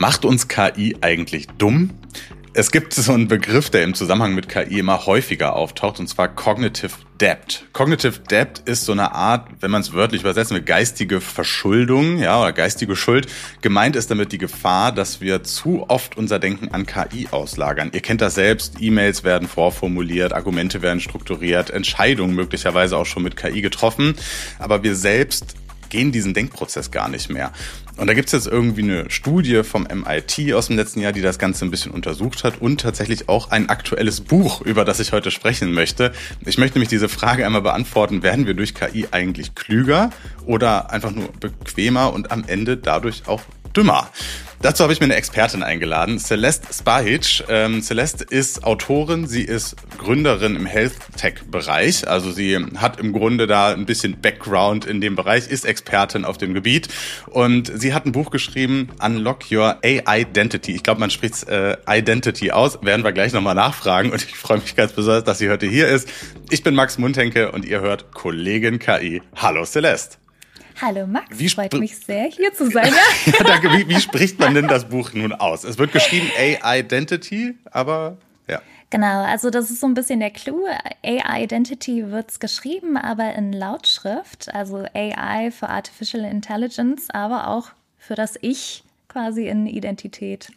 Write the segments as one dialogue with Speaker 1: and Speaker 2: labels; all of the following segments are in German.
Speaker 1: Macht uns KI eigentlich dumm? Es gibt so einen Begriff, der im Zusammenhang mit KI immer häufiger auftaucht, und zwar Cognitive Debt. Cognitive Debt ist so eine Art, wenn man es wörtlich übersetzen will, geistige Verschuldung, ja, oder geistige Schuld. Gemeint ist damit die Gefahr, dass wir zu oft unser Denken an KI auslagern. Ihr kennt das selbst, E-Mails werden vorformuliert, Argumente werden strukturiert, Entscheidungen möglicherweise auch schon mit KI getroffen, aber wir selbst gehen diesen Denkprozess gar nicht mehr. Und da gibt's jetzt irgendwie eine Studie vom MIT aus dem letzten Jahr, die das Ganze ein bisschen untersucht hat und tatsächlich auch ein aktuelles Buch, über das ich heute sprechen möchte. Ich möchte nämlich diese Frage einmal beantworten: Werden wir durch KI eigentlich klüger oder einfach nur bequemer und am Ende dadurch auch dümmer? Dazu habe ich mir eine Expertin eingeladen, Celeste Spahic. Celeste ist Autorin, sie ist Gründerin im Health-Tech-Bereich. Also sie hat im Grunde da ein bisschen Background in dem Bereich, ist Expertin auf dem Gebiet. Und sie hat ein Buch geschrieben, Unlock Your AI-Identity. Ich glaube, man spricht Identity aus, werden wir gleich nochmal nachfragen. Und ich freue mich ganz besonders, dass sie heute hier ist. Ich bin Max Mundhenke und ihr hört Kollegin KI. Hallo Celeste.
Speaker 2: Hallo Max, freut mich sehr, hier zu sein.
Speaker 1: Ja, danke. Wie spricht man denn das Buch nun aus? Es wird geschrieben AI-Identity, aber ja.
Speaker 2: Genau, also das ist so ein bisschen der Clou. AI-Identity wird's geschrieben, aber in Lautschrift, also AI für Artificial Intelligence, aber auch für das Ich quasi in Identität.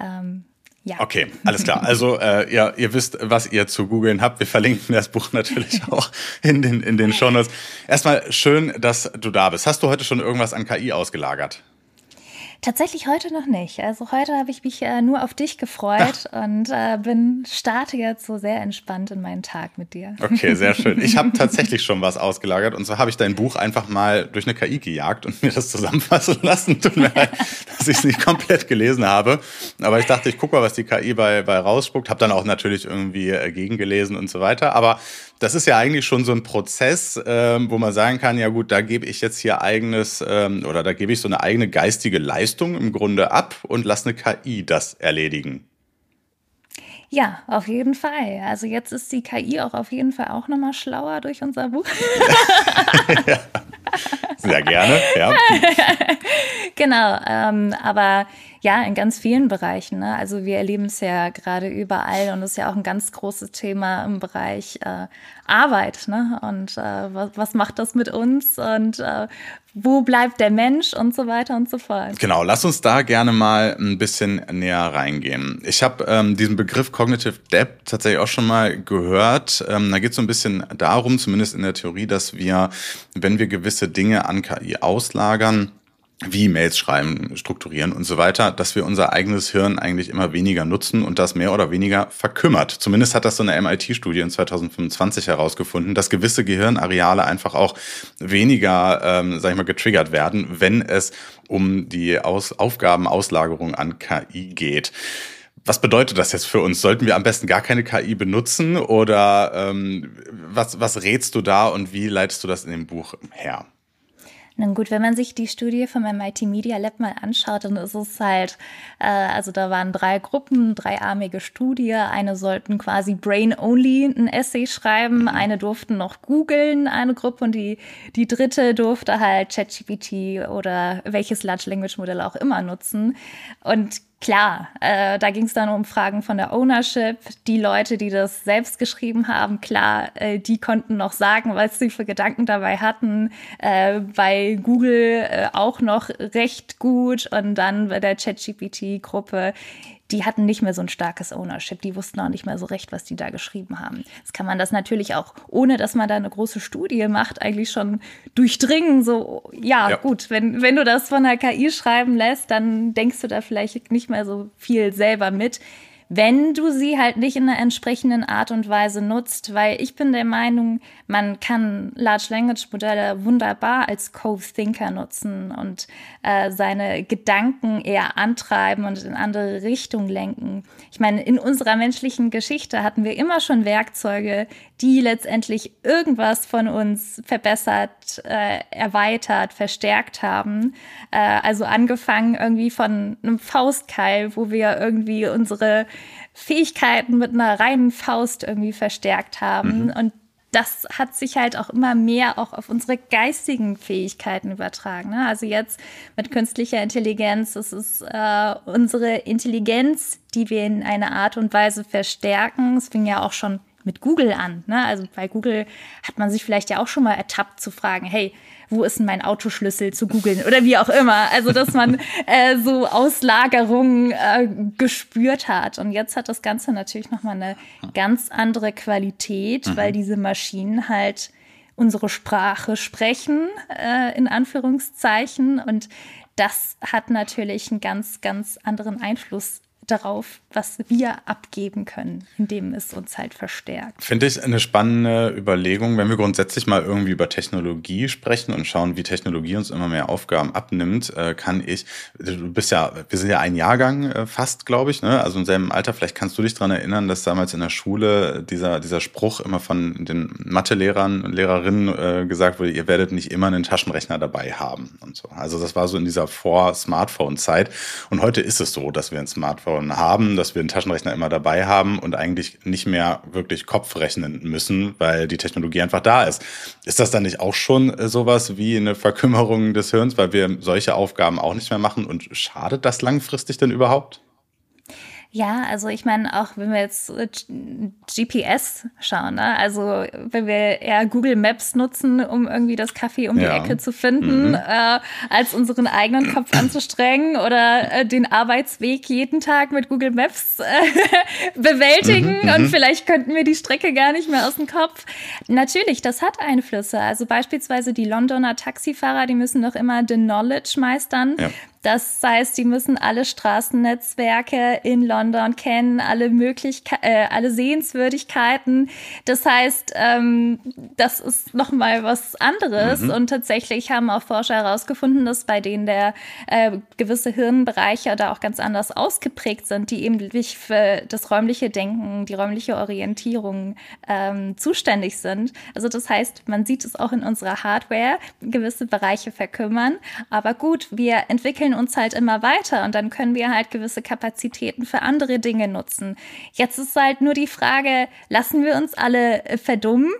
Speaker 2: Ja.
Speaker 1: Okay, alles klar. Also ihr wisst, was ihr zu googeln habt. Wir verlinken das Buch natürlich auch in den Shownotes. Erstmal schön, dass du da bist. Hast du heute schon irgendwas an KI ausgelagert?
Speaker 2: Tatsächlich heute noch nicht. Also heute habe ich mich nur auf dich gefreut und starte jetzt so sehr entspannt in meinen Tag mit dir.
Speaker 1: Okay, sehr schön. Ich habe tatsächlich schon was ausgelagert, und zwar habe ich dein Buch einfach mal durch eine KI gejagt und mir das zusammenfassen lassen. Tut mir leid, dass ich es nicht komplett gelesen habe, aber ich dachte, ich gucke mal, was die KI bei rausspuckt. Habe dann auch natürlich irgendwie gegengelesen und so weiter, aber das ist ja eigentlich schon so ein Prozess, wo man sagen kann, ja gut, da gebe ich jetzt hier eigenes oder da gebe ich so eine eigene geistige Leistung im Grunde ab und lasse eine KI das erledigen.
Speaker 2: Ja, auf jeden Fall. Also jetzt ist die KI auch auf jeden Fall auch nochmal schlauer durch unser Buch.
Speaker 1: Ja, sehr gerne, ja.
Speaker 2: Genau, aber ja, in ganz vielen Bereichen. Ne? Also wir erleben es ja gerade überall und es ist ja auch ein ganz großes Thema im Bereich Arbeit. Ne? Und was macht das mit uns und wo bleibt der Mensch und so weiter und so fort.
Speaker 1: Genau, lass uns da gerne mal ein bisschen näher reingehen. Ich habe diesen Begriff Cognitive Debt tatsächlich auch schon mal gehört. Da geht es so ein bisschen darum, zumindest in der Theorie, dass wir, wenn wir gewisse Dinge an KI auslagern, wie Mails schreiben, strukturieren und so weiter, dass wir unser eigenes Hirn eigentlich immer weniger nutzen und das mehr oder weniger verkümmert. Zumindest hat das so eine MIT-Studie in 2025 herausgefunden, dass gewisse Gehirnareale einfach auch weniger, getriggert werden, wenn es um die Aufgabenauslagerung an KI geht. Was bedeutet das jetzt für uns? Sollten wir am besten gar keine KI benutzen oder was rätst du da und wie leitest du das in dem Buch her?
Speaker 2: Nun gut, wenn man sich die Studie vom MIT Media Lab mal anschaut, dann ist es halt, also da waren 3 Gruppen, 3-armige Studie. Eine sollten quasi brain-only ein Essay schreiben, eine durften noch googeln, eine Gruppe, und die dritte durfte halt ChatGPT oder welches Large Language Modell auch immer nutzen. Und klar, da ging es dann um Fragen von der Ownership. Die Leute, die das selbst geschrieben haben, klar, die konnten noch sagen, was sie für Gedanken dabei hatten. Bei Google auch noch recht gut. Und dann bei der ChatGPT-Gruppe, die hatten nicht mehr so ein starkes Ownership. Die wussten auch nicht mehr so recht, was die da geschrieben haben. Jetzt kann man das natürlich auch, ohne dass man da eine große Studie macht, eigentlich schon durchdringen. So, ja. Gut, wenn du das von der KI schreiben lässt, dann denkst du da vielleicht nicht mehr so viel selber mit, wenn du sie halt nicht in einer entsprechenden Art und Weise nutzt, weil ich bin der Meinung, man kann Large Language Modelle wunderbar als Co-Thinker nutzen und seine Gedanken eher antreiben und in andere Richtungen lenken. Ich meine, in unserer menschlichen Geschichte hatten wir immer schon Werkzeuge, die letztendlich irgendwas von uns verbessert, erweitert, verstärkt haben. Also angefangen irgendwie von einem Faustkeil, wo wir irgendwie unsere Fähigkeiten mit einer reinen Faust irgendwie verstärkt haben. Und das hat sich halt auch immer mehr auch auf unsere geistigen Fähigkeiten übertragen. Ne? Also jetzt mit künstlicher Intelligenz, das ist unsere Intelligenz, die wir in einer Art und Weise verstärken. Es fing ja auch schon mit Google an. Ne? Also bei Google hat man sich vielleicht ja auch schon mal ertappt zu fragen, hey, wo ist denn mein Autoschlüssel zu googeln oder wie auch immer. Also dass man so Auslagerungen gespürt hat. Und jetzt hat das Ganze natürlich nochmal eine ganz andere Qualität, weil diese Maschinen halt unsere Sprache sprechen, in Anführungszeichen. Und das hat natürlich einen ganz, ganz anderen Einfluss darauf, was wir abgeben können, indem es uns halt verstärkt.
Speaker 1: Finde ich eine spannende Überlegung, wenn wir grundsätzlich mal irgendwie über Technologie sprechen und schauen, wie Technologie uns immer mehr Aufgaben abnimmt, wir sind ja ein Jahrgang fast, glaube ich, ne? Also im selben Alter, vielleicht kannst du dich daran erinnern, dass damals in der Schule dieser Spruch immer von den Mathelehrern und Lehrerinnen gesagt wurde, ihr werdet nicht immer einen Taschenrechner dabei haben und so. Also das war so in dieser Vor-Smartphone-Zeit und heute ist es so, dass wir ein Smartphone haben, dass wir einen Taschenrechner immer dabei haben und eigentlich nicht mehr wirklich Kopf rechnen müssen, weil die Technologie einfach da ist. Ist das dann nicht auch schon sowas wie eine Verkümmerung des Hirns, weil wir solche Aufgaben auch nicht mehr machen und schadet das langfristig denn überhaupt?
Speaker 2: Ja, also ich meine, auch wenn wir jetzt GPS schauen, ne? Also wenn wir eher Google Maps nutzen, um irgendwie das Café um die Ecke zu finden, als unseren eigenen Kopf anzustrengen oder den Arbeitsweg jeden Tag mit Google Maps bewältigen und vielleicht könnten wir die Strecke gar nicht mehr aus dem Kopf. Natürlich, das hat Einflüsse. Also beispielsweise die Londoner Taxifahrer, die müssen doch immer the Knowledge meistern. Ja. Das heißt, die müssen alle Straßennetzwerke in London kennen, alle Sehenswürdigkeiten. Das heißt, das ist nochmal was anderes. Und tatsächlich haben auch Forscher herausgefunden, dass bei denen gewisse Hirnbereiche da auch ganz anders ausgeprägt sind, die eben für das räumliche Denken, die räumliche Orientierung zuständig sind. Also das heißt, man sieht es auch in unserer Hardware, gewisse Bereiche verkümmern. Aber gut, wir entwickeln uns halt immer weiter und dann können wir halt gewisse Kapazitäten für andere Dinge nutzen. Jetzt ist halt nur die Frage, lassen wir uns alle verdummen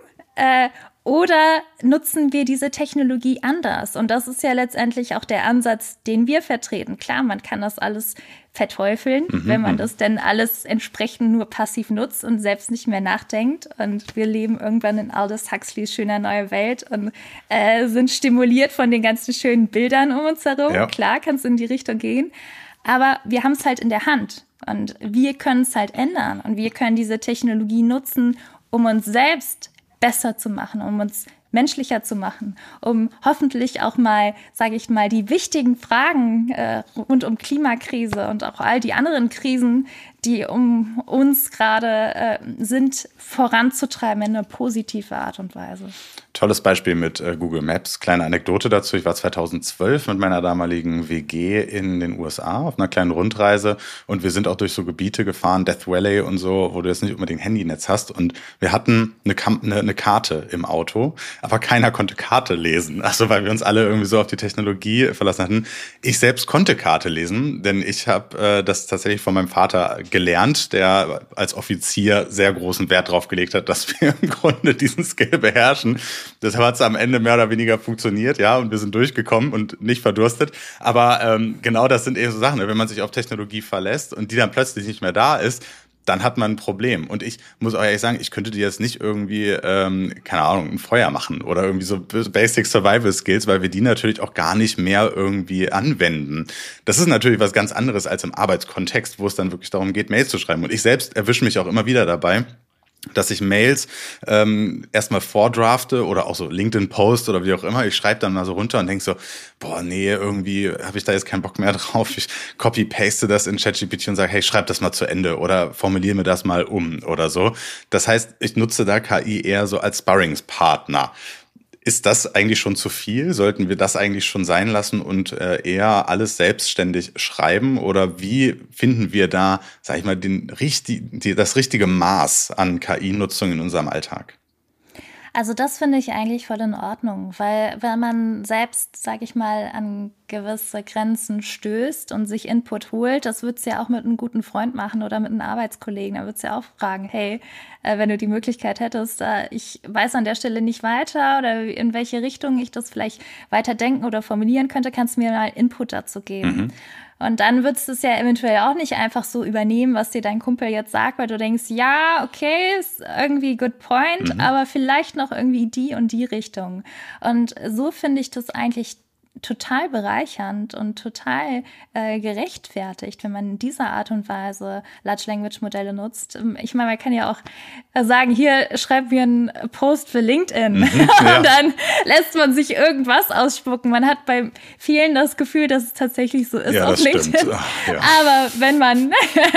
Speaker 2: oder nutzen wir diese Technologie anders? Und das ist ja letztendlich auch der Ansatz, den wir vertreten. Klar, man kann das alles verteufeln, wenn man das denn alles entsprechend nur passiv nutzt und selbst nicht mehr nachdenkt. Und wir leben irgendwann in Aldous Huxleys schöner neue Welt und sind stimuliert von den ganzen schönen Bildern um uns herum. Ja. Klar, kann es in die Richtung gehen. Aber wir haben es halt in der Hand und wir können es halt ändern. Und wir können diese Technologie nutzen, um uns selbst besser zu machen, um uns menschlicher zu machen, um hoffentlich auch mal, sage ich mal, die wichtigen Fragen rund um Klimakrise und auch all die anderen Krisen, die um uns gerade sind, voranzutreiben in eine positive Art und Weise.
Speaker 1: Tolles Beispiel mit Google Maps. Kleine Anekdote dazu. Ich war 2012 mit meiner damaligen WG in den USA auf einer kleinen Rundreise und wir sind auch durch so Gebiete gefahren, Death Valley und so, wo du jetzt nicht unbedingt Handynetz hast. Und wir hatten eine Karte im Auto, aber keiner konnte Karte lesen. Also weil wir uns alle irgendwie so auf die Technologie verlassen hatten. Ich selbst konnte Karte lesen, denn ich habe das tatsächlich von meinem Vater gelernt, der als Offizier sehr großen Wert drauf gelegt hat, dass wir im Grunde diesen Skill beherrschen. Deshalb hat es am Ende mehr oder weniger funktioniert, ja, und wir sind durchgekommen und nicht verdurstet. Aber genau das sind eben so Sachen, wenn man sich auf Technologie verlässt und die dann plötzlich nicht mehr da ist, dann hat man ein Problem. Und ich muss auch ehrlich sagen, ich könnte dir jetzt nicht irgendwie, keine Ahnung, ein Feuer machen oder irgendwie so Basic Survival Skills, weil wir die natürlich auch gar nicht mehr irgendwie anwenden. Das ist natürlich was ganz anderes als im Arbeitskontext, wo es dann wirklich darum geht, Mails zu schreiben. Und ich selbst erwische mich auch immer wieder dabei, dass ich Mails erstmal vordrafte oder auch so LinkedIn-Post oder wie auch immer. Ich schreibe dann mal so runter und denke so, boah, nee, irgendwie habe ich da jetzt keinen Bock mehr drauf. Ich copy-paste das in ChatGPT und sage, hey, schreib das mal zu Ende oder formuliere mir das mal um oder so. Das heißt, ich nutze da KI eher so als Sparringspartner. Ist das eigentlich schon zu viel? Sollten wir das eigentlich schon sein lassen und eher alles selbstständig schreiben? Oder wie finden wir da, sag ich mal, das richtige Maß an KI-Nutzung in unserem Alltag?
Speaker 2: Also das finde ich eigentlich voll in Ordnung, weil wenn man selbst, sage ich mal, an gewisse Grenzen stößt und sich Input holt, das würdest du ja auch mit einem guten Freund machen oder mit einem Arbeitskollegen. Da würdest du ja auch fragen, hey, wenn du die Möglichkeit hättest, ich weiß an der Stelle nicht weiter oder in welche Richtung ich das vielleicht weiter denken oder formulieren könnte, kannst du mir mal Input dazu geben. Mhm. Und dann würdest du es ja eventuell auch nicht einfach so übernehmen, was dir dein Kumpel jetzt sagt, weil du denkst, ja, okay, ist irgendwie good point, aber vielleicht noch irgendwie die und die Richtung. Und so finde ich das eigentlich total bereichernd und total gerechtfertigt, wenn man in dieser Art und Weise Large Language Modelle nutzt. Ich meine, man kann ja auch sagen, hier, schreib mir einen Post für LinkedIn ja. Und dann lässt man sich irgendwas ausspucken. Man hat bei vielen das Gefühl, dass es tatsächlich so ist
Speaker 1: ja,
Speaker 2: auf LinkedIn.
Speaker 1: Ach, ja.
Speaker 2: Aber wenn man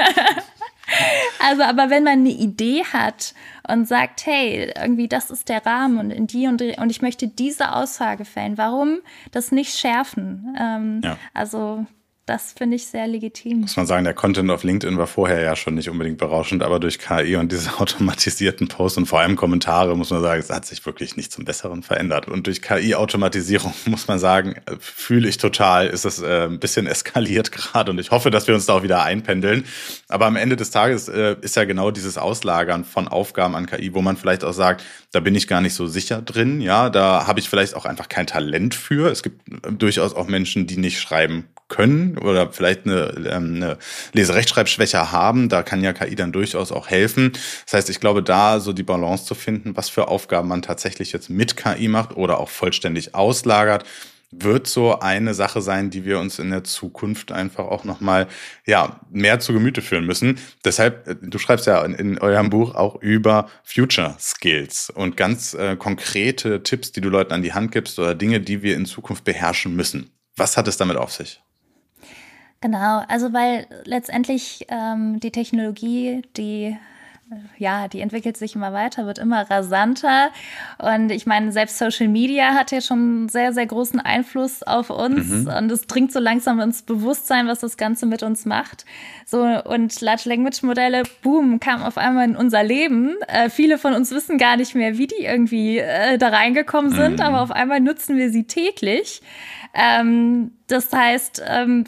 Speaker 2: aber wenn man eine Idee hat und sagt, hey, irgendwie das ist der Rahmen und ich möchte diese Aussage fällen, warum das nicht schärfen? Ja. Also das finde ich sehr legitim.
Speaker 1: Muss man sagen, der Content auf LinkedIn war vorher ja schon nicht unbedingt berauschend, aber durch KI und diese automatisierten Posts und vor allem Kommentare, muss man sagen, es hat sich wirklich nicht zum Besseren verändert. Und durch KI-Automatisierung, muss man sagen, fühle ich total, ist es ein bisschen eskaliert gerade und ich hoffe, dass wir uns da auch wieder einpendeln. Aber am Ende des Tages ist ja genau dieses Auslagern von Aufgaben an KI, wo man vielleicht auch sagt, da bin ich gar nicht so sicher drin, ja, da habe ich vielleicht auch einfach kein Talent für. Es gibt durchaus auch Menschen, die nicht schreiben können oder vielleicht eine Leserechtschreibschwäche haben, da kann ja KI dann durchaus auch helfen. Das heißt, ich glaube, da so die Balance zu finden, was für Aufgaben man tatsächlich jetzt mit KI macht oder auch vollständig auslagert, wird so eine Sache sein, die wir uns in der Zukunft einfach auch nochmal mehr zu Gemüte führen müssen. Deshalb, du schreibst ja in eurem Buch auch über Future Skills und ganz konkrete Tipps, die du Leuten an die Hand gibst oder Dinge, die wir in Zukunft beherrschen müssen. Was hat es damit auf sich?
Speaker 2: Genau, also weil letztendlich die Technologie, die entwickelt sich immer weiter, wird immer rasanter. Und ich meine, selbst Social Media hat ja schon einen sehr, sehr großen Einfluss auf uns. Und es dringt so langsam ins Bewusstsein, was das Ganze mit uns macht. So, und Large Language Modelle, boom, kamen auf einmal in unser Leben. Viele von uns wissen gar nicht mehr, wie die irgendwie da reingekommen sind, aber auf einmal nutzen wir sie täglich. Das heißt,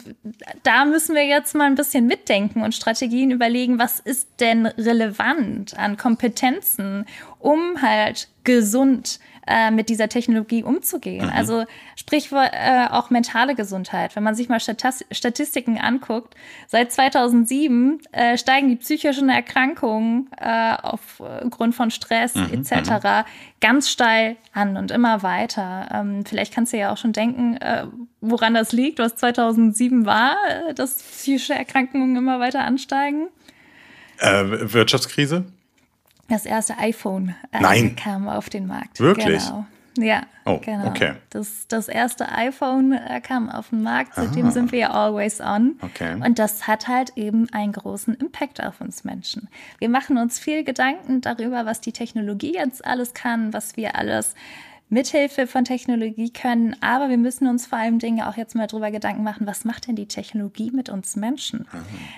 Speaker 2: da müssen wir jetzt mal ein bisschen mitdenken und Strategien überlegen, was ist denn relevant an Kompetenzen, um halt gesund mit dieser Technologie umzugehen. Also sprich auch mentale Gesundheit. Wenn man sich mal Statistiken anguckt, seit 2007 steigen die psychischen Erkrankungen aufgrund von Stress etc. ganz steil an und immer weiter. Vielleicht kannst du ja auch schon denken, woran das liegt, was 2007 war, dass psychische Erkrankungen immer weiter ansteigen.
Speaker 1: Wirtschaftskrise?
Speaker 2: Das erste iPhone kam auf den Markt.
Speaker 1: Wirklich?
Speaker 2: Genau. Ja, genau.
Speaker 1: Okay.
Speaker 2: Das erste iPhone kam auf den Markt, seitdem sind wir ja always on.
Speaker 1: Okay.
Speaker 2: Und das hat halt eben einen großen Impact auf uns Menschen. Wir machen uns viel Gedanken darüber, was die Technologie jetzt alles kann, was wir alles mithilfe von Technologie können, aber wir müssen uns vor allem Dinge auch jetzt mal drüber Gedanken machen, was macht denn die Technologie mit uns Menschen?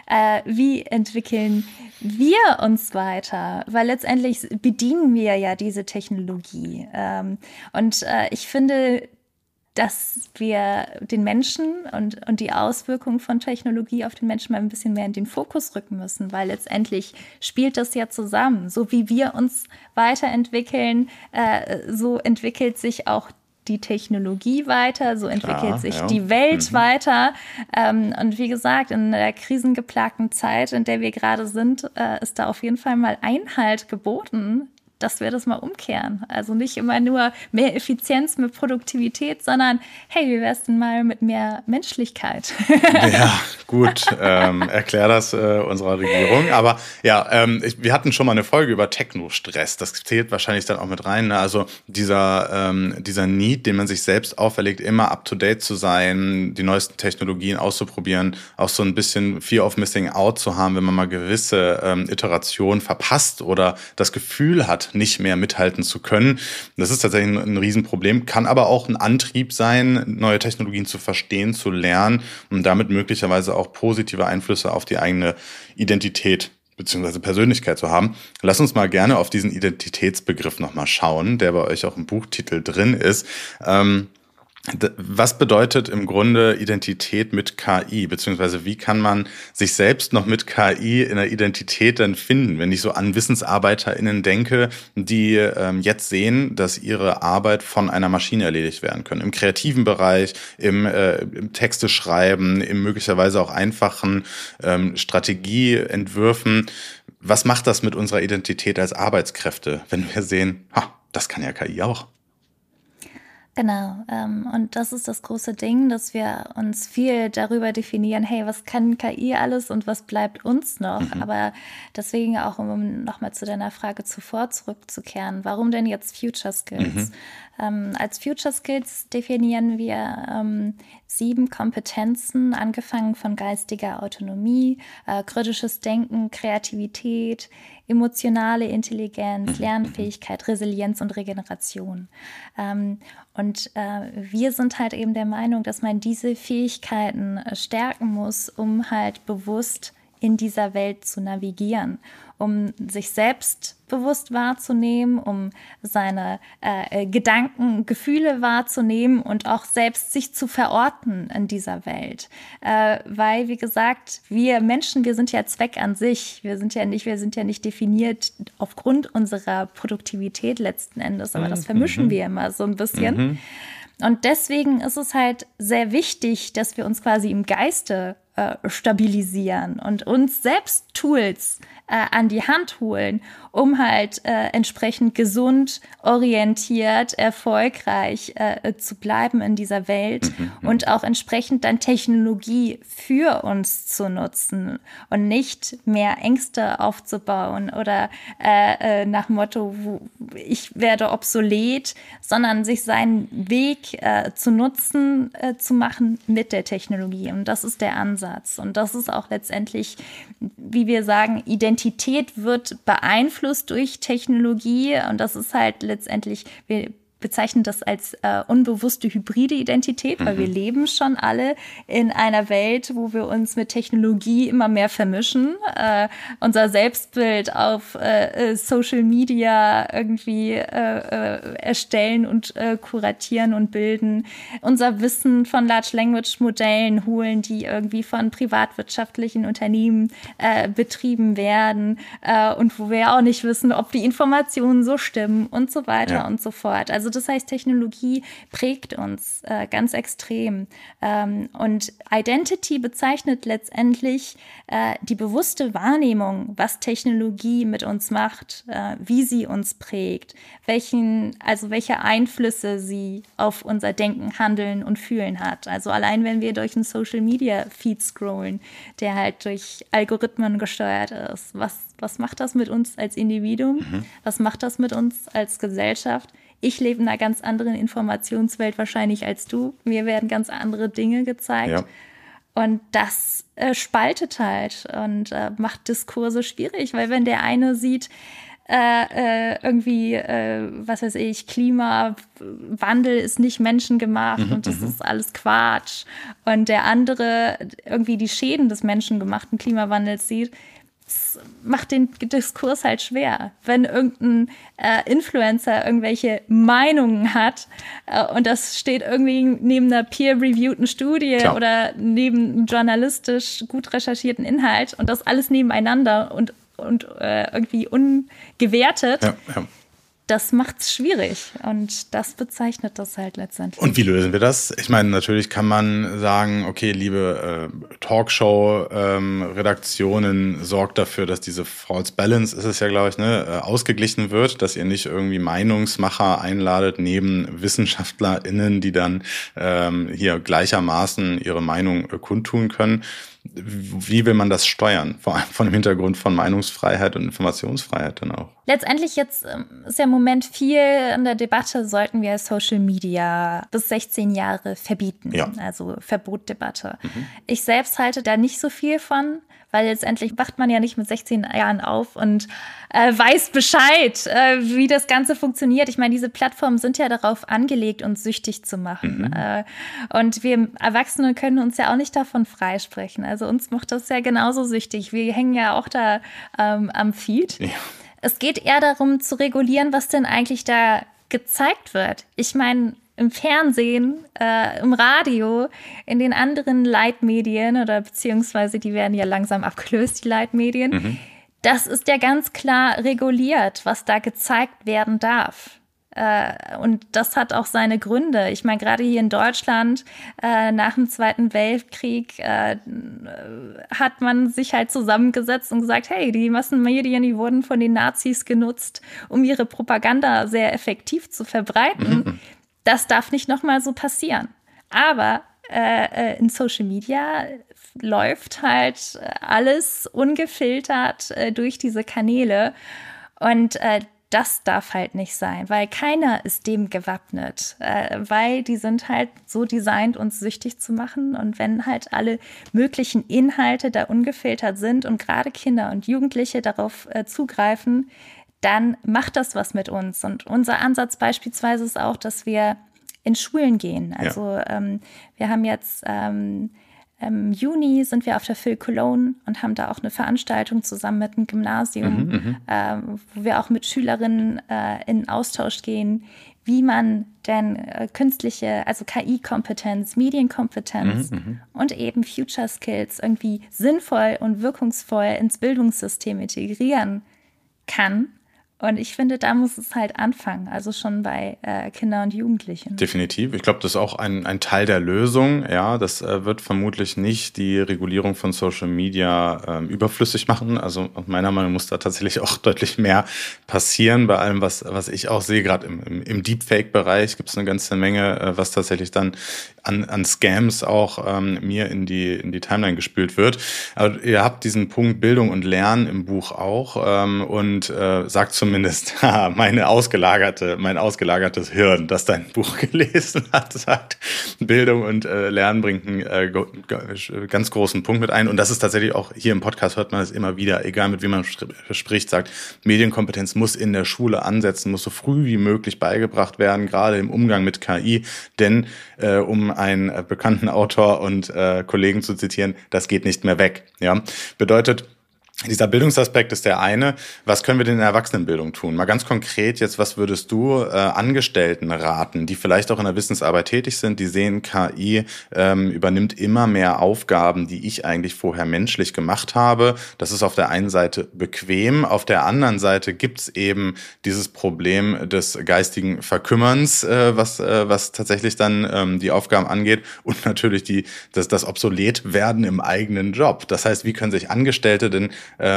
Speaker 2: Wie entwickeln wir uns weiter? Weil letztendlich bedienen wir ja diese Technologie. Und ich finde, dass wir den Menschen und die Auswirkungen von Technologie auf den Menschen mal ein bisschen mehr in den Fokus rücken müssen, weil letztendlich spielt das ja zusammen. So wie wir uns weiterentwickeln, so entwickelt sich auch die Technologie weiter, so entwickelt sich die Welt weiter. Und wie gesagt, in der krisengeplagten Zeit, in der wir gerade sind, ist da auf jeden Fall mal Einhalt geboten, dass wir das mal umkehren. Also nicht immer nur mehr Effizienz, mehr Produktivität, sondern hey, wie wär's denn mal mit mehr Menschlichkeit?
Speaker 1: Ja, gut, erklär das unserer Regierung. Aber wir hatten schon mal eine Folge über Technostress. Das zählt wahrscheinlich dann auch mit rein. Ne? Also dieser Need, den man sich selbst auferlegt, immer up-to-date zu sein, die neuesten Technologien auszuprobieren, auch so ein bisschen Fear of Missing Out zu haben, wenn man mal gewisse Iterationen verpasst oder das Gefühl hat, nicht mehr mithalten zu können. Das ist tatsächlich ein Riesenproblem, kann aber auch ein Antrieb sein, neue Technologien zu verstehen, zu lernen und damit möglicherweise auch positive Einflüsse auf die eigene Identität bzw. Persönlichkeit zu haben. Lass uns mal gerne auf diesen Identitätsbegriff nochmal schauen, der bei euch auch im Buchtitel drin ist. Was bedeutet im Grunde Identität mit KI, beziehungsweise wie kann man sich selbst noch mit KI in der Identität dann finden? Wenn ich so an WissensarbeiterInnen denke, die jetzt sehen, dass ihre Arbeit von einer Maschine erledigt werden können. Im kreativen Bereich, im Texte schreiben, im möglicherweise auch einfachen Strategieentwürfen. Was macht das mit unserer Identität als Arbeitskräfte, wenn wir sehen, das kann ja KI auch?
Speaker 2: Genau, und das ist das große Ding, dass wir uns viel darüber definieren, hey, was kann KI alles und was bleibt uns noch? Aber deswegen auch, um nochmal zu deiner Frage zuvor zurückzukehren, warum denn jetzt Future Skills? Als Future Skills definieren wir 7 Kompetenzen, angefangen von geistiger Autonomie, kritisches Denken, Kreativität, emotionale Intelligenz, Lernfähigkeit, Resilienz und Regeneration. Und wir sind halt eben der Meinung, dass man diese Fähigkeiten stärken muss, um halt bewusst in dieser Welt zu navigieren, um sich selbst bewusst wahrzunehmen, um seine Gedanken, Gefühle wahrzunehmen und auch selbst sich zu verorten in dieser Welt. Weil, wie gesagt, wir Menschen, wir sind ja Zweck an sich. Wir sind ja nicht definiert aufgrund unserer Produktivität letzten Endes, aber das vermischen wir immer so ein bisschen. Und deswegen ist es halt sehr wichtig, dass wir uns quasi im Geiste stabilisieren und uns selbst Tools an die Hand holen, um halt entsprechend gesund, orientiert, erfolgreich zu bleiben in dieser Welt und auch entsprechend dann Technologie für uns zu nutzen und nicht mehr Ängste aufzubauen oder nach Motto, ich werde obsolet, sondern sich seinen Weg zu nutzen, zu machen mit der Technologie. Und das ist der Ansatz. Und das ist auch letztendlich, wie wir sagen, Identität wird beeinflusst durch Technologie. Und das ist halt letztendlich, wir bezeichnen das als unbewusste hybride Identität, weil wir leben schon alle in einer Welt, wo wir uns mit Technologie immer mehr vermischen. Unser Selbstbild auf Social Media irgendwie erstellen und kuratieren und bilden. Unser Wissen von Large Language Modellen holen, die irgendwie von privatwirtschaftlichen Unternehmen betrieben werden und wo wir auch nicht wissen, ob die Informationen so stimmen und so weiter und so fort. Also das heißt, Technologie prägt uns ganz extrem. Und Identity bezeichnet letztendlich die bewusste Wahrnehmung, was Technologie mit uns macht, wie sie uns prägt, welche Einflüsse sie auf unser Denken, Handeln und Fühlen hat. Also allein wenn wir durch einen Social-Media-Feed scrollen, der halt durch Algorithmen gesteuert ist, was macht das mit uns als Individuum? Was macht das mit uns als Gesellschaft? Ich lebe in einer ganz anderen Informationswelt wahrscheinlich als du. Mir werden ganz andere Dinge gezeigt. Ja. Und das spaltet halt und macht Diskurse schwierig, weil wenn der eine sieht, was weiß ich, Klimawandel ist nicht menschengemacht und das ist alles Quatsch. Und der andere irgendwie die Schäden des menschengemachten Klimawandels sieht, das macht den Diskurs halt schwer. Wenn irgendein Influencer irgendwelche Meinungen hat und das steht irgendwie neben einer peer-reviewten Studie oder neben einem journalistisch gut recherchierten Inhalt und das alles nebeneinander und irgendwie ungewertet, das macht's schwierig und das bezeichnet das halt letztendlich.
Speaker 1: Und wie lösen wir das? Ich meine, natürlich kann man sagen, okay, liebe Talkshow-Redaktionen, sorgt dafür, dass diese False Balance, ist es ja, glaube ich, ausgeglichen wird, dass ihr nicht irgendwie Meinungsmacher einladet neben WissenschaftlerInnen, die dann hier gleichermaßen ihre Meinung kundtun können. Wie will man das steuern? Vor allem von dem Hintergrund von Meinungsfreiheit und Informationsfreiheit dann auch.
Speaker 2: Letztendlich jetzt ist ja im Moment viel in der Debatte, sollten wir Social Media bis 16 Jahre verbieten. Ja. Also Verbotdebatte. Ich selbst halte da nicht so viel von, weil letztendlich wacht man ja nicht mit 16 Jahren auf und weiß Bescheid, wie das Ganze funktioniert. Ich meine, diese Plattformen sind ja darauf angelegt, uns süchtig zu machen. Und wir Erwachsene können uns ja auch nicht davon freisprechen. Also uns macht das ja genauso süchtig. Wir hängen ja auch da am Feed. Ja. Es geht eher darum zu regulieren, was denn eigentlich da gezeigt wird. Ich meine, im Fernsehen, im Radio, in den anderen Leitmedien oder beziehungsweise die werden ja langsam abgelöst, die Leitmedien. Das ist ja ganz klar reguliert, was da gezeigt werden darf. Und das hat auch seine Gründe. Ich meine, gerade hier in Deutschland nach dem Zweiten Weltkrieg hat man sich halt zusammengesetzt und gesagt, hey, die Massenmedien, die wurden von den Nazis genutzt, um ihre Propaganda sehr effektiv zu verbreiten. Das darf nicht nochmal so passieren. Aber in Social Media läuft halt alles ungefiltert durch diese Kanäle und das darf halt nicht sein, weil keiner ist dem gewappnet, weil die sind halt so designt, uns süchtig zu machen. Und wenn halt alle möglichen Inhalte da ungefiltert sind und gerade Kinder und Jugendliche darauf zugreifen, dann macht das was mit uns. Und unser Ansatz beispielsweise ist auch, dass wir in Schulen gehen. Also wir haben jetzt im Juni sind wir auf der Phil Cologne und haben da auch eine Veranstaltung zusammen mit einem Gymnasium, wo wir auch mit Schülerinnen in Austausch gehen, wie man denn künstliche, also KI-Kompetenz, Medienkompetenz und eben Future Skills irgendwie sinnvoll und wirkungsvoll ins Bildungssystem integrieren kann. Und ich finde, da muss es halt anfangen, also schon bei Kindern und Jugendlichen.
Speaker 1: Definitiv. Ich glaube, das ist auch ein Teil der Lösung. Ja, das wird vermutlich nicht die Regulierung von Social Media überflüssig machen. Also aus meiner Meinung muss da tatsächlich auch deutlich mehr passieren. Bei allem, was ich auch sehe, gerade im Deepfake-Bereich gibt es eine ganze Menge, was tatsächlich dann an Scams auch mir in die Timeline gespült wird. Aber ihr habt diesen Punkt Bildung und Lernen im Buch auch und sagt zumindest mein ausgelagertes Hirn, das dein Buch gelesen hat, sagt, Bildung und Lernen bringt einen ganz großen Punkt mit ein. Und das ist tatsächlich auch, hier im Podcast hört man es immer wieder, egal mit wem man spricht, sagt, Medienkompetenz muss in der Schule ansetzen, muss so früh wie möglich beigebracht werden, gerade im Umgang mit KI. Denn, um einen bekannten Autor und Kollegen zu zitieren, das geht nicht mehr weg. Ja, bedeutet, dieser Bildungsaspekt ist der eine. Was können wir denn in der Erwachsenenbildung tun? Mal ganz konkret jetzt, was würdest du Angestellten raten, die vielleicht auch in der Wissensarbeit tätig sind, die sehen, KI übernimmt immer mehr Aufgaben, die ich eigentlich vorher menschlich gemacht habe. Das ist auf der einen Seite bequem, auf der anderen Seite gibt's eben dieses Problem des geistigen Verkümmerns, was tatsächlich dann die Aufgaben angeht und natürlich das Obsoletwerden im eigenen Job. Das heißt, wie können sich Angestellte denn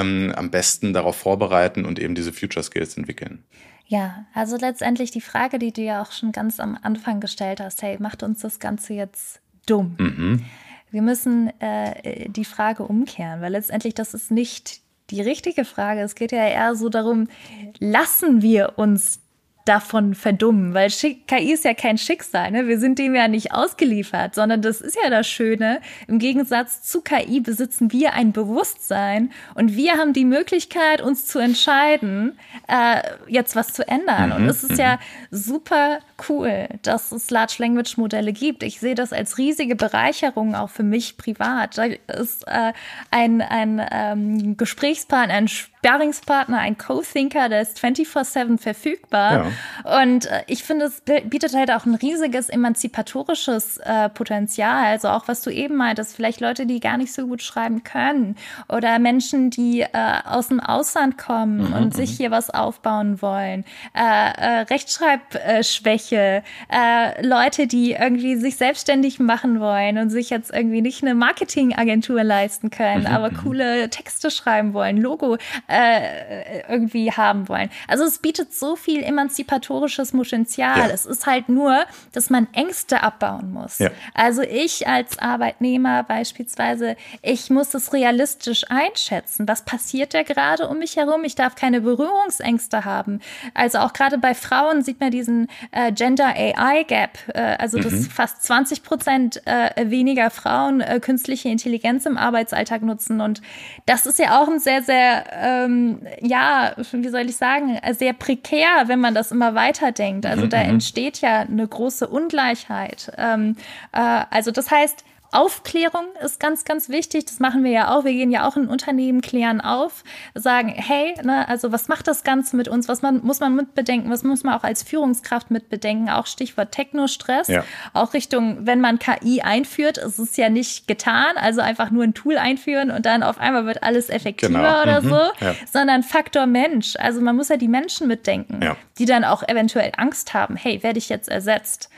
Speaker 1: am besten darauf vorbereiten und eben diese Future Skills entwickeln?
Speaker 2: Ja, also letztendlich die Frage, die du ja auch schon ganz am Anfang gestellt hast, hey, macht uns das Ganze jetzt dumm? Wir müssen die Frage umkehren, weil letztendlich das ist nicht die richtige Frage. Es geht ja eher so darum, lassen wir uns davon verdummen, weil KI ist ja kein Schicksal, ne? Wir sind dem ja nicht ausgeliefert, sondern das ist ja das Schöne. Im Gegensatz zu KI besitzen wir ein Bewusstsein und wir haben die Möglichkeit, uns zu entscheiden, jetzt was zu ändern. Und es ist ja super cool, dass es Large Language Modelle gibt. Ich sehe das als riesige Bereicherung auch für mich privat. Da ist ein Gesprächspartner, ein Sparringspartner, ein Co-Thinker, der ist 24/7 verfügbar. Ja. Und ich finde, es bietet halt auch ein riesiges emanzipatorisches Potenzial. Also auch, was du eben meintest, vielleicht Leute, die gar nicht so gut schreiben können oder Menschen, die aus dem Ausland kommen und sich hier was aufbauen wollen. Rechtschreibschwäche, Leute, die irgendwie sich selbstständig machen wollen und sich jetzt irgendwie nicht eine Marketingagentur leisten können, aber coole Texte schreiben wollen, Logo irgendwie haben wollen. Also es bietet so viel emanzipatorisches Potenzial. Ja. Es ist halt nur, dass man Ängste abbauen muss. Ja. Also ich als Arbeitnehmer beispielsweise, ich muss das realistisch einschätzen. Was passiert da gerade um mich herum? Ich darf keine Berührungsängste haben. Also auch gerade bei Frauen sieht man diesen Gender-AI-Gap, also dass fast 20% weniger Frauen künstliche Intelligenz im Arbeitsalltag nutzen. Und das ist ja auch ein sehr, sehr wie soll ich sagen, sehr prekär, wenn man das immer weiterdenkt. Also da entsteht ja eine große Ungleichheit. Also das heißt, Aufklärung ist ganz, ganz wichtig. Das machen wir ja auch. Wir gehen ja auch in Unternehmen, klären auf, sagen, hey, ne, also was macht das Ganze mit uns? Muss man mitbedenken? Was muss man auch als Führungskraft mitbedenken? Auch Stichwort Technostress. Ja. Auch Richtung, wenn man KI einführt, ist es ja nicht getan. Also einfach nur ein Tool einführen und dann auf einmal wird alles effektiver oder so. Ja. Sondern Faktor Mensch. Also man muss ja die Menschen mitdenken, die dann auch eventuell Angst haben. Hey, werde ich jetzt ersetzt?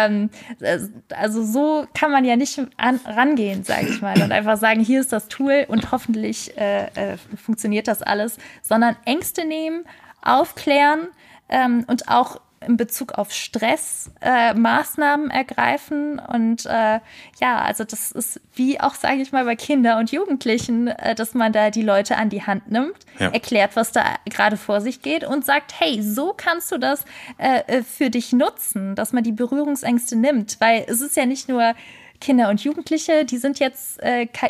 Speaker 2: Also so kann man ja nicht rangehen, sage ich mal, und einfach sagen, hier ist das Tool und hoffentlich funktioniert das alles, sondern Ängste nehmen, aufklären und auch in Bezug auf Stress Maßnahmen ergreifen und also das ist wie auch, sage ich mal, bei Kindern und Jugendlichen, dass man da die Leute an die Hand nimmt, erklärt, was da gerade vor sich geht und sagt, hey, so kannst du das für dich nutzen, dass man die Berührungsängste nimmt, weil es ist ja nicht nur Kinder und Jugendliche, die sind jetzt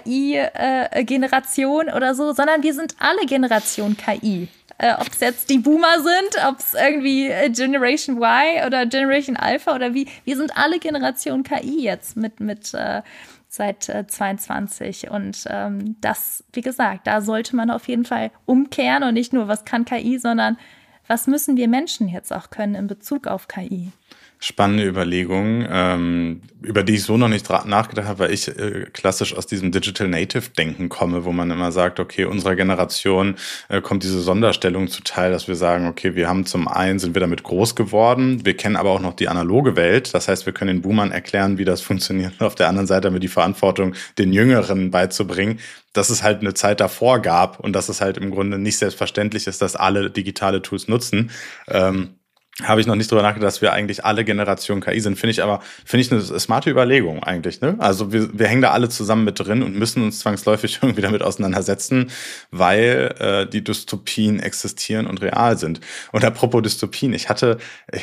Speaker 2: KI-Generation oder so, sondern wir sind alle Generation KI. Ob es jetzt die Boomer sind, ob es irgendwie Generation Y oder Generation Alpha oder wie, wir sind alle Generation KI jetzt mit seit 22 und das, wie gesagt, da sollte man auf jeden Fall umkehren und nicht nur, was kann KI, sondern was müssen wir Menschen jetzt auch können in Bezug auf KI.
Speaker 1: Spannende Überlegung, über die ich so noch nicht nachgedacht habe, weil ich klassisch aus diesem Digital Native Denken komme, wo man immer sagt, okay, unserer Generation kommt diese Sonderstellung zuteil, dass wir sagen, okay, wir haben zum einen, sind wir damit groß geworden, wir kennen aber auch noch die analoge Welt, das heißt, wir können den Boomern erklären, wie das funktioniert und auf der anderen Seite haben wir die Verantwortung, den Jüngeren beizubringen, dass es halt eine Zeit davor gab und dass es halt im Grunde nicht selbstverständlich ist, dass alle digitale Tools nutzen. Habe ich noch nicht drüber nachgedacht, dass wir eigentlich alle Generationen KI sind. Finde ich eine smarte Überlegung eigentlich, ne? Also wir hängen da alle zusammen mit drin und müssen uns zwangsläufig irgendwie damit auseinandersetzen, weil die Dystopien existieren und real sind. Und apropos Dystopien, ich hatte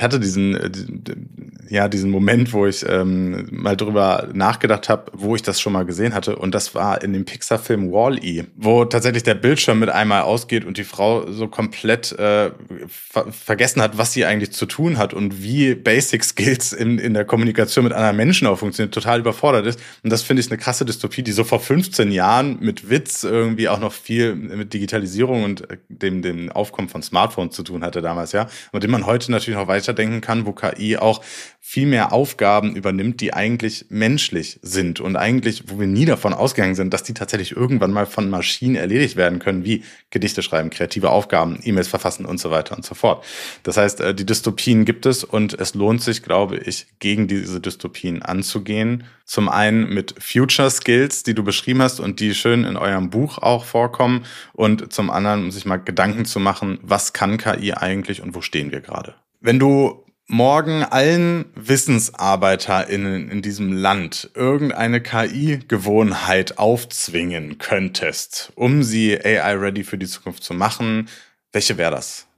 Speaker 1: diesen Moment, wo ich mal drüber nachgedacht habe, wo ich das schon mal gesehen hatte. Und das war in dem Pixar-Film Wall-E, wo tatsächlich der Bildschirm mit einmal ausgeht und die Frau so komplett vergessen hat, was sie eigentlich zu tun hat und wie Basic Skills in der Kommunikation mit anderen Menschen auch funktioniert, total überfordert ist. Und das finde ich eine krasse Dystopie, die so vor 15 Jahren mit Witz irgendwie auch noch viel mit Digitalisierung und dem Aufkommen von Smartphones zu tun hatte damals, ja. Und dem man heute natürlich noch weiterdenken kann, wo KI auch viel mehr Aufgaben übernimmt, die eigentlich menschlich sind und eigentlich, wo wir nie davon ausgegangen sind, dass die tatsächlich irgendwann mal von Maschinen erledigt werden können, wie Gedichte schreiben, kreative Aufgaben, E-Mails verfassen und so weiter und so fort. Das heißt, die Dystopien gibt es und es lohnt sich, glaube ich, gegen diese Dystopien anzugehen. Zum einen mit Future Skills, die du beschrieben hast und die schön in eurem Buch auch vorkommen und zum anderen, um sich mal Gedanken zu machen, was kann KI eigentlich und wo stehen wir gerade? Wenn du morgen allen WissensarbeiterInnen in diesem Land irgendeine KI-Gewohnheit aufzwingen könntest, um sie AI-ready für die Zukunft zu machen, welche wäre das?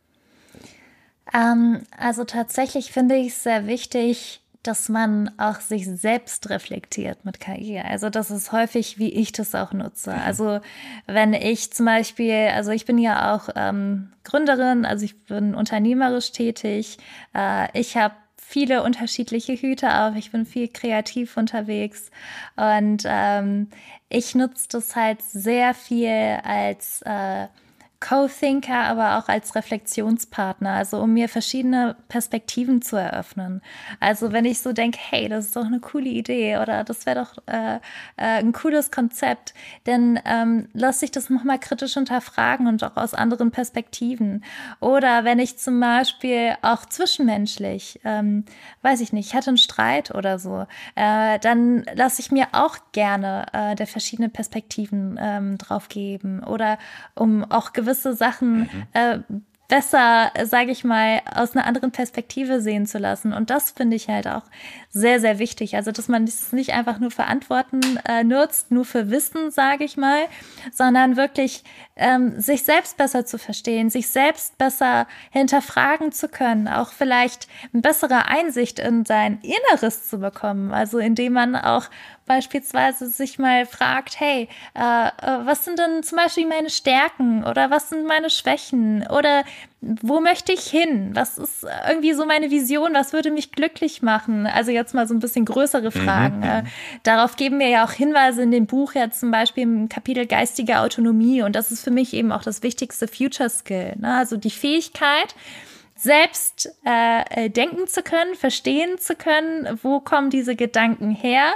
Speaker 2: Also tatsächlich finde ich es sehr wichtig, dass man auch sich selbst reflektiert mit KI. Also das ist häufig, wie ich das auch nutze. Also wenn ich zum Beispiel, also ich bin ja auch Gründerin, also ich bin unternehmerisch tätig. Ich habe viele unterschiedliche Hüte auf. Ich bin viel kreativ unterwegs und ich nutze das halt sehr viel als Co-Thinker, aber auch als Reflexionspartner, also um mir verschiedene Perspektiven zu eröffnen. Also wenn ich so denke, hey, das ist doch eine coole Idee oder das wäre doch ein cooles Konzept, dann lasse ich das nochmal kritisch hinterfragen und auch aus anderen Perspektiven. Oder wenn ich zum Beispiel auch zwischenmenschlich, weiß ich nicht, ich hatte einen Streit oder so, dann lasse ich mir auch gerne der verschiedenen Perspektiven drauf geben oder um auch gewisse Sachen besser, sage ich mal, aus einer anderen Perspektive sehen zu lassen. Und das finde ich halt auch sehr, sehr wichtig. Also, dass man es nicht einfach nur für Antworten nutzt, nur für Wissen, sage ich mal, sondern wirklich sich selbst besser zu verstehen, sich selbst besser hinterfragen zu können, auch vielleicht eine bessere Einsicht in sein Inneres zu bekommen. Also, indem man auch beispielsweise sich mal fragt, hey, was sind denn zum Beispiel meine Stärken oder was sind meine Schwächen oder wo möchte ich hin? Was ist irgendwie so meine Vision? Was würde mich glücklich machen? Also jetzt mal so ein bisschen größere Fragen. Darauf geben wir ja auch Hinweise in dem Buch, ja zum Beispiel im Kapitel geistige Autonomie. Und das ist für mich eben auch das wichtigste Future Skill. Ne? Also die Fähigkeit, selbst denken zu können, verstehen zu können, wo kommen diese Gedanken her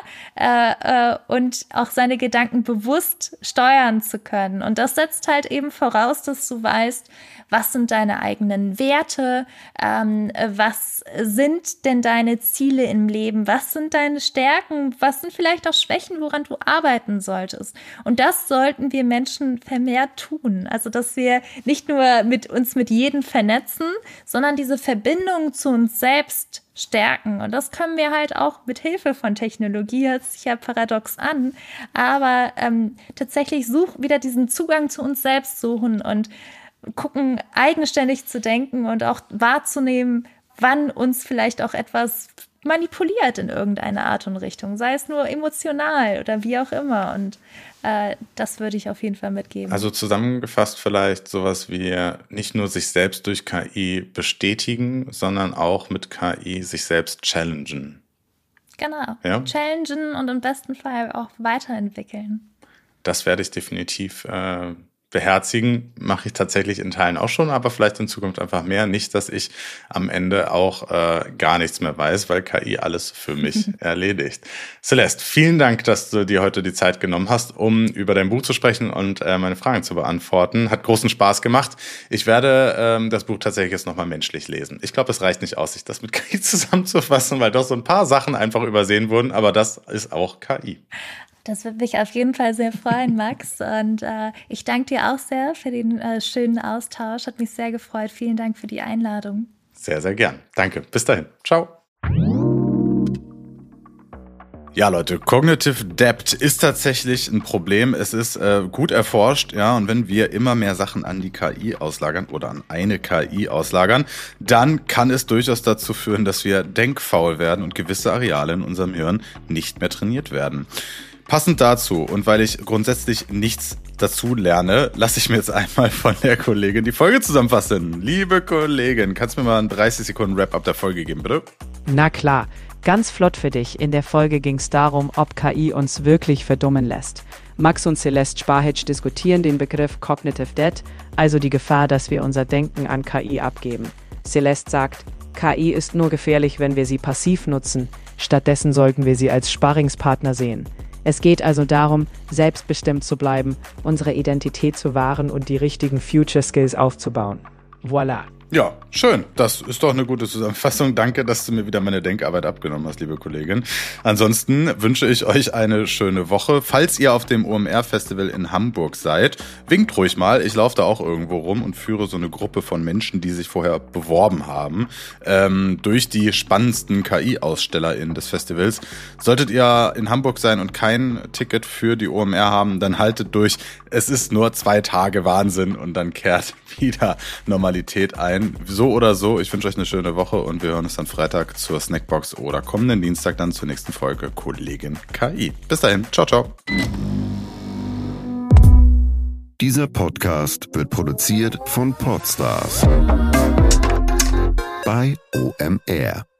Speaker 2: und auch seine Gedanken bewusst steuern zu können. Und das setzt halt eben voraus, dass du weißt, was sind deine eigenen Werte, was sind denn deine Ziele im Leben, was sind deine Stärken, was sind vielleicht auch Schwächen, woran du arbeiten solltest. Und das sollten wir Menschen vermehrt tun. Also, dass wir nicht nur uns mit jedem vernetzen, sondern diese Verbindung zu uns selbst stärken. Und das können wir halt auch mit Hilfe von Technologie, hört sich ja paradox an, aber tatsächlich wieder diesen Zugang zu uns selbst suchen und gucken, eigenständig zu denken und auch wahrzunehmen, wann uns vielleicht auch etwas manipuliert in irgendeiner Art und Richtung, sei es nur emotional oder wie auch immer. Und das würde ich auf jeden Fall mitgeben.
Speaker 1: Also zusammengefasst vielleicht sowas wie nicht nur sich selbst durch KI bestätigen, sondern auch mit KI sich selbst challengen.
Speaker 2: Genau,
Speaker 1: ja?
Speaker 2: Challengen und im besten Fall auch weiterentwickeln.
Speaker 1: Das werde ich definitiv beherzigen, mache ich tatsächlich in Teilen auch schon, aber vielleicht in Zukunft einfach mehr. Nicht, dass ich am Ende auch gar nichts mehr weiß, weil KI alles für mich erledigt. Celeste, vielen Dank, dass du dir heute die Zeit genommen hast, um über dein Buch zu sprechen und meine Fragen zu beantworten. Hat großen Spaß gemacht. Ich werde das Buch tatsächlich jetzt nochmal menschlich lesen. Ich glaube, es reicht nicht aus, sich das mit KI zusammenzufassen, weil doch so ein paar Sachen einfach übersehen wurden, aber das ist auch KI.
Speaker 2: Das würde mich auf jeden Fall sehr freuen, Max. Und ich danke dir auch sehr für den schönen Austausch. Hat mich sehr gefreut. Vielen Dank für die Einladung.
Speaker 1: Sehr, sehr gern. Danke. Bis dahin. Ciao. Ja, Leute, Cognitive Debt ist tatsächlich ein Problem. Es ist gut erforscht, ja, und wenn wir immer mehr Sachen an die KI auslagern oder an eine KI auslagern, dann kann es durchaus dazu führen, dass wir denkfaul werden und gewisse Areale in unserem Hirn nicht mehr trainiert werden. Passend dazu und weil ich grundsätzlich nichts dazu lerne, lasse ich mir jetzt einmal von der Kollegin die Folge zusammenfassen. Liebe Kollegin, kannst du mir mal einen 30 Sekunden Wrap-up der Folge geben, bitte?
Speaker 3: Na klar, ganz flott für dich. In der Folge ging es darum, ob KI uns wirklich verdummen lässt. Max und Celeste Sparhitsch diskutieren den Begriff Cognitive Debt, also die Gefahr, dass wir unser Denken an KI abgeben. Celeste sagt, KI ist nur gefährlich, wenn wir sie passiv nutzen. Stattdessen sollten wir sie als Sparringspartner sehen. Es geht also darum, selbstbestimmt zu bleiben, unsere Identität zu wahren und die richtigen Future Skills aufzubauen. Voilà.
Speaker 1: Ja, schön. Das ist doch eine gute Zusammenfassung. Danke, dass du mir wieder meine Denkarbeit abgenommen hast, liebe Kollegin. Ansonsten wünsche ich euch eine schöne Woche. Falls ihr auf dem OMR-Festival in Hamburg seid, winkt ruhig mal. Ich laufe da auch irgendwo rum und führe so eine Gruppe von Menschen, die sich vorher beworben haben, durch die spannendsten KI-AusstellerInnen des Festivals. Solltet ihr in Hamburg sein und kein Ticket für die OMR haben, dann haltet durch. Es ist nur 2 Tage Wahnsinn und dann kehrt wieder Normalität ein. So oder so, ich wünsche euch eine schöne Woche und wir hören uns dann Freitag zur Snackbox oder kommenden Dienstag dann zur nächsten Folge Kollegin KI. Bis dahin, ciao, ciao.
Speaker 4: Dieser Podcast wird produziert von Podstars bei OMR.